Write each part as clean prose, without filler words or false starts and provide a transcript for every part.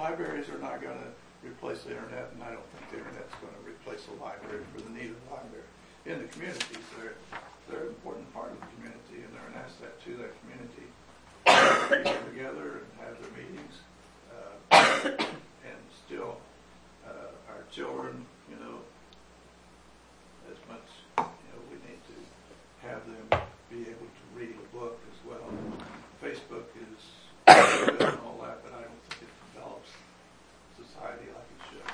libraries are not going to replace the internet, and I don't think the internet's going to replace the library for the need of the library. In the communities, they're an important part of the community, and they're an asset to that community. They get together and have their meetings, and still our children, as much, we need to have them be able to read a book as well. Facebook is good and all that, but I don't think it develops society like it should.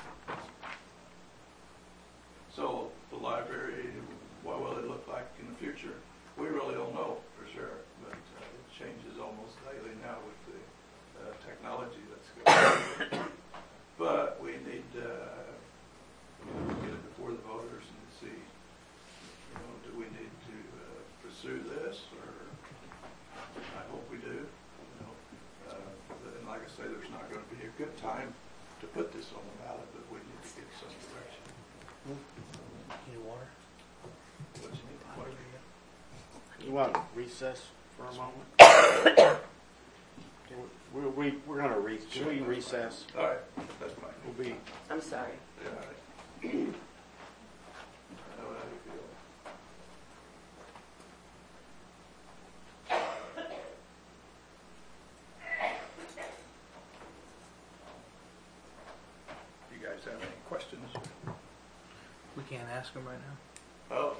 So the library, what will it look like in the future? We really don't know for sure, but it changes almost daily now with the technology that's going on. But we need to get it before the voters and see, do we need to pursue this, or I hope we do. And like I say, there's not going to be a good time to put this on the ballot, but we need to get some direction. Need water? What you need, water? You want to recess for a moment? We're going to should we recess? All right, that's fine. We'll be. I'm sorry. Yeah, all right. I know how you feel. You guys have any questions? We can't ask them right now. Oh,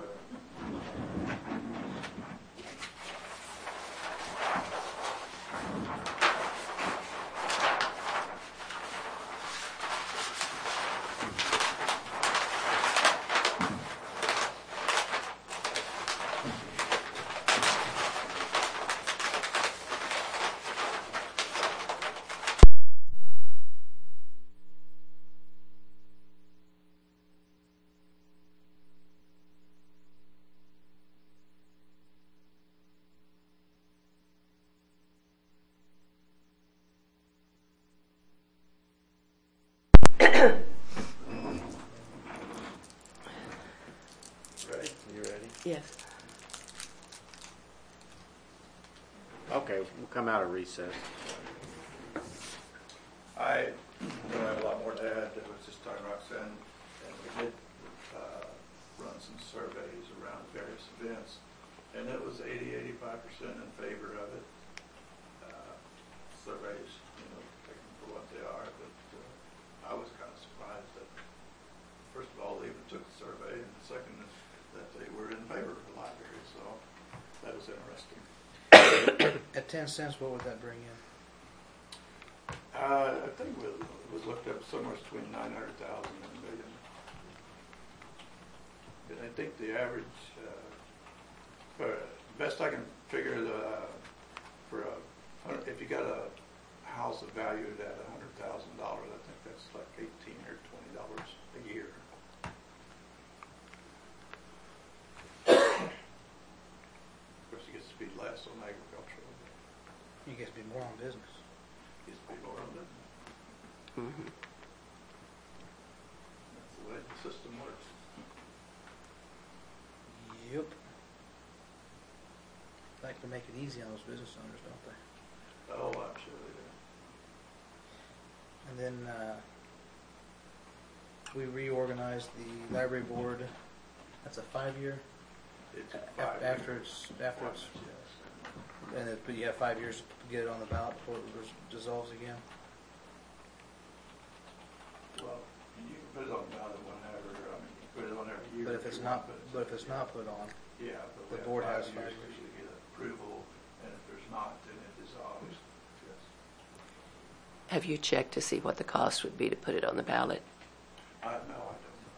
ready? You ready? Yes. Okay, we'll come out of recess. I don't have a lot more to add. It was just talking Roxanne, and we did run some surveys around various events, and it was 80-85% in favor of it. Surveys, take them for what they are, but I was kind of surprised that, first of all, they even took the survey, and second, that they were in favor of the library, so that was interesting. At 10 cents, what would that bring in? I think it was looked up somewhere between 900,000 and a million. And I think the average, best I can figure, if you got a house valued at $100,000, I think that's like $18 or $20 a year. Of course, it gets to be less on agricultural. You guess it'd be more on business. Gets to be more on business. Mm-hmm. That's the way the system works. Yep. Like to make it easy on those business owners, don't they? Oh, I'm sure they do. And then we reorganized the library board. That's a 5-year. It's After it's yes. but you have 5 years to get it on the ballot before it dissolves again. Well, you can put it on the ballot whenever. I mean, you can put it on every year. But if it's not put on, yeah, but the we board have has 5 5 years to get approval, and if there's not, then it dissolves. Yes. Have you checked to see what the cost would be to put it on the ballot? No, I don't.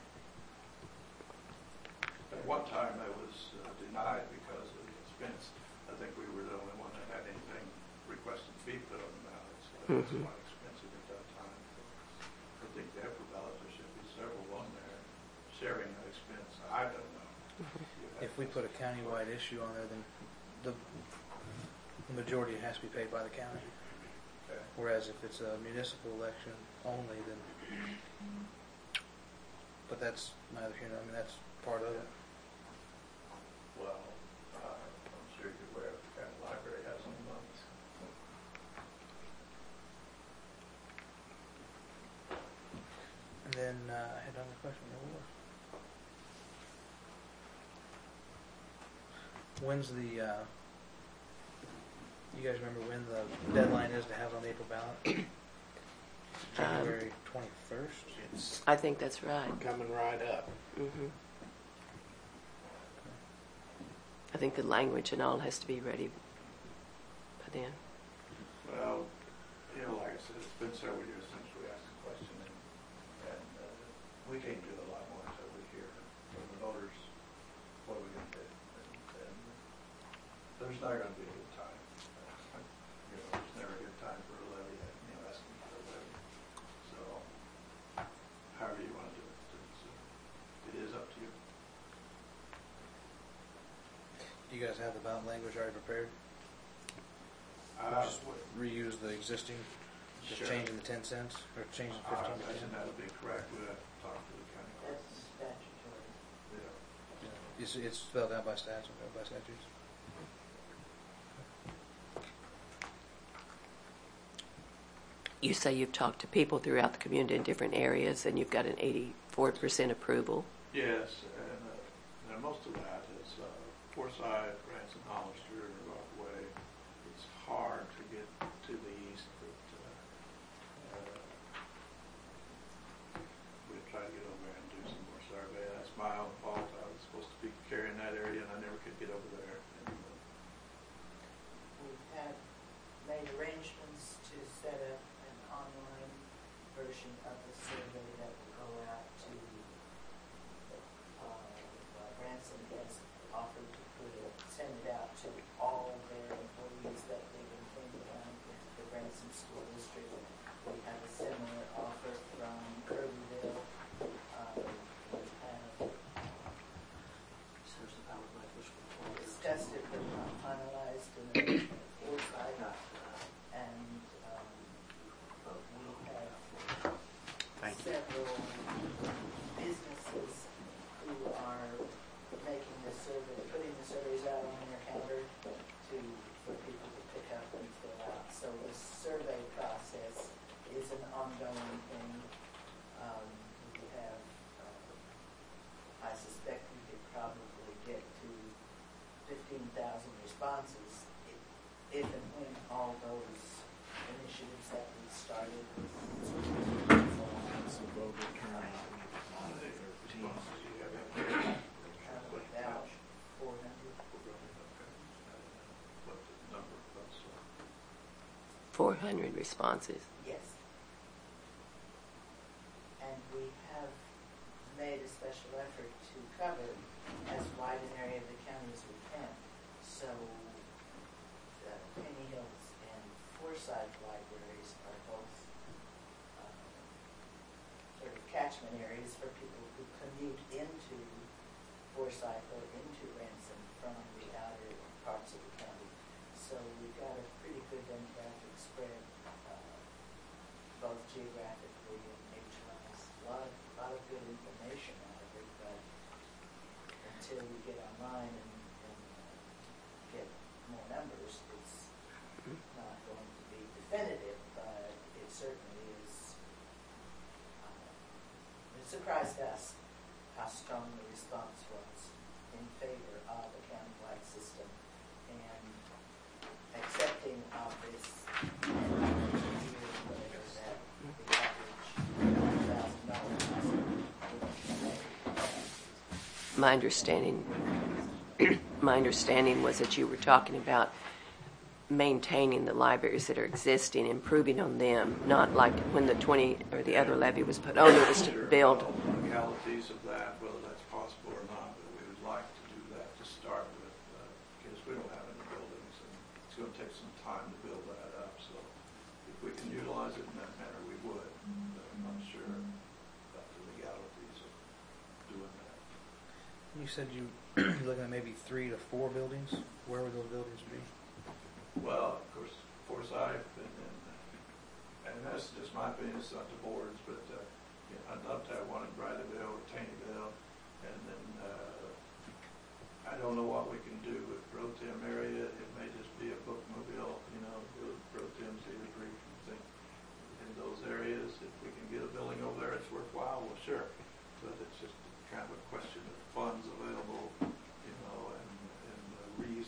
At one time, I was denied because of the expense. I think we were the only one that had anything requested to be put on the ballot, so it was quite expensive at that time. I think there for ballot there should be several on there sharing that expense. I don't know. if we put a countywide issue on there, then the majority has to be paid by the county. Okay. Whereas if it's a municipal election only, then. But that's neither here nor. I mean, that's part of it. Well, I'm sure you're aware of the kind of library has on months. When's the, you guys remember when the deadline is to have it on the April ballot? January 21st? It's I think that's right. coming right up. Hmm I think the language and all has to be ready by then. Well, like I said, it's been several years since we asked the question, and we can't do a lot more until we hear from the voters what we're going to do. And there's not going to be a good time. There's never a good time for a levy, asking for a levy. So, however you want to do it, it is up to you. Do you guys have the ballot language already prepared? Just reuse the existing, just Sure. changing the 10 cents, or changing 15 I to 10? imagine that would be correct. We'd have to talk to the county clerk. That's statutory. Yeah. It's spelled out by statutes? You say you've talked to people throughout the community in different areas, and you've got an 84% approval. Yes, and most of that is Forsyth, Ransom, Hollister, Rockaway. It's hard to get to the east, but we try to get over there and do some more survey. That's my own fault. I was supposed to be carrying that area, and I never could get over there. And, We've had made arrangements to set up an online version of the survey that will go out to Ransom has offered to send it out to all their employees that live in Cleveland, the Ransom School District. We have a similar offer from Kirbyville. We have discussed it but not finalized in the Forsyth. And we have Thank you. several businesses who are making the survey, putting the surveys out on their calendar for people to pick up and fill out. So the survey process is an ongoing thing. We have, I suspect we could probably get to 15,000 responses if and when all those initiatives that we started So voter turnout. responses you have in about 400. what the number was. 400 responses. Yes. And we have made a special effort to cover as wide an area of the county as we can. So the Penny Hills and Forsyth libraries are both sort of catchment areas for people who commute into Forsyth or into Ransom from the outer parts of the county. So we've got a pretty good demographic spread, both geographically and age-wise. A lot of good information out of it, but until we get online and get more numbers, it's not going to be definitive, but it certainly is. It surprised us how strong the response was in favor of a countywide system and accepting of this that the average $1,000 My understanding was that you were talking about maintaining the libraries that are existing, improving on them, not like when the 20 or the other levy was put on, it was to build. Legalities of that, whether that's possible or not, but we would like to do that to start with, because we don't have any buildings, and it's going to take some time to build that up. So if we can utilize it in that manner, we would. But I'm not sure about the legalities of doing that. You said you're looking at maybe 3 to 4 buildings. Where would those buildings be? Well, of course, Forsyth, and that's just my opinion, it's not the board's, but I'd love to have one in Bradleyville or Taneyville, and then I don't know what we can do with Pro Tem area. It may just be a bookmobile, Pro Tem's either agree think in those areas. If we can get a building over there, it's worthwhile, well, sure, but it's just kind of a question of funds available, and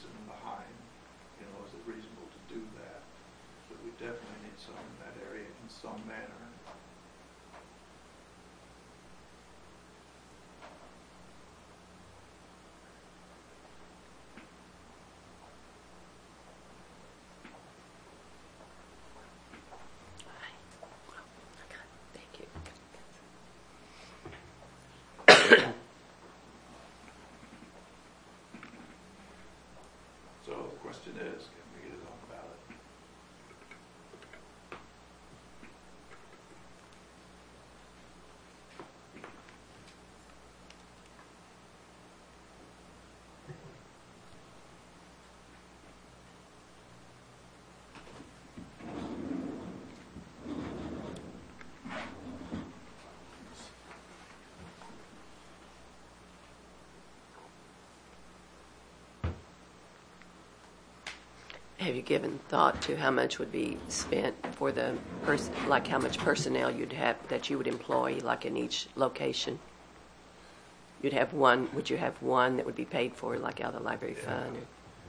Have you given thought to how much would be spent for the like how much personnel you'd have that you would employ, like in each location? You'd have one. Would you have one that would be paid for, like out of the library fund?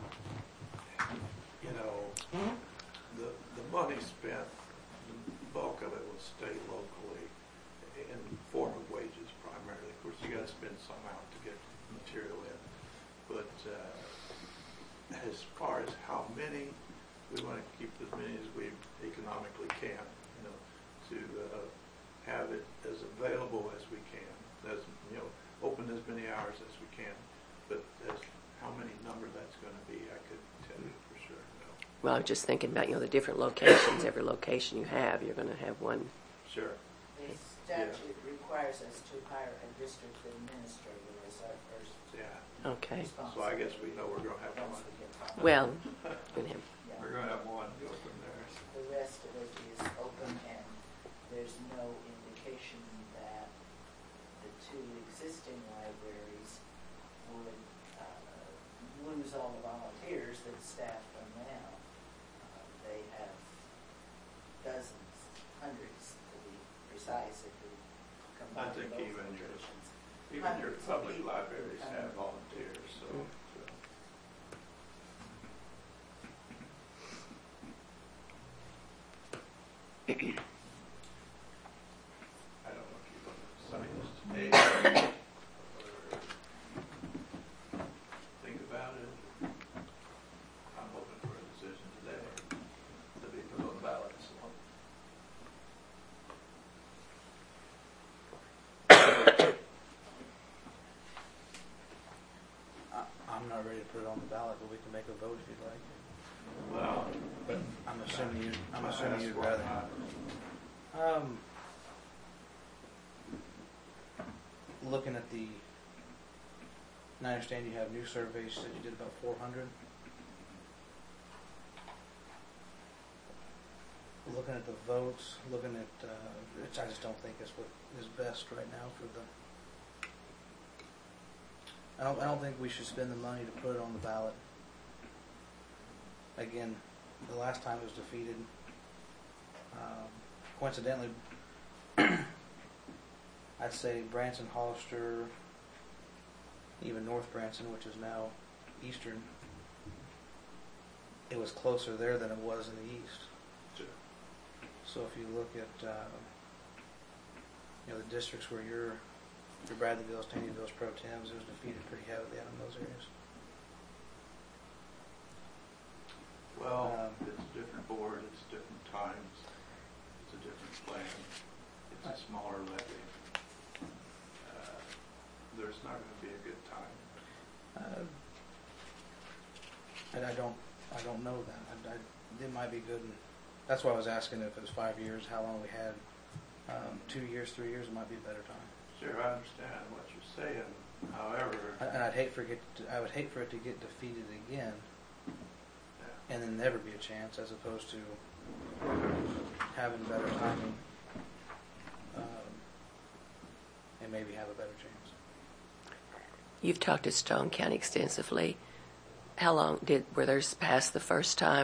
You know, the money spent, the bulk of it will stay locally in form of wages primarily. Of course, you got to spend some out to get material in. But as far as how many, we want to keep as many as we economically can, you know, to have it as available as we can, as, you know, open as many hours as we can. But as how many number that's going to be, I could tell you for sure. No. Well, I was just thinking about, you know, the different locations. Every location you have, you're going to have one. Sure. The statute requires us to hire a district administrator as our first Yeah. Okay. responsibility. So I guess we know we're going to have Once one. we get funded. Well, we have. Yeah. We're going to have one go from there. The rest of it is open, and there's no indication that the two existing libraries would lose all the volunteers that staff them now. They have dozens, hundreds to be precise if we combine I think both even your locations. Hundreds of public people. libraries have volunteers, so. I don't know if you look at science today or think about it. I'm hoping for a decision today to be put on the ballot, so. I'm not ready to put it on the ballot, but we can make a vote if you'd like. Well, But I'm assuming you'd that's why rather. not. Looking at the, and I understand you have new surveys, you said you did about 400. Looking at the votes, looking at, which I just don't think is what is best right now for the, I don't think we should spend the money to put it on the ballot. Again, the last time it was defeated, coincidentally, I'd say Branson, Hollister, even North Branson, which is now Eastern, it was closer there than it was in the East. Sure. So if you look at, you know, the districts where your Bradleyville's, Taneyville's, Pro Tems, it was defeated pretty heavily out in those areas. Well, it's a different board, it's different times, it's a different plan, it's a smaller levy. There's not going to be a good time. And I don't know that. It might be good. And that's why I was asking if it was 5 years, how long we had. 2 years, 3 years, it might be a better time. Sure, I understand what you're saying. However, And I would hate for it to get defeated again, yeah, and then never be a chance, as opposed to having better timing, and maybe have a better chance. You've talked to Stone County extensively. How long were theirs passed the first time?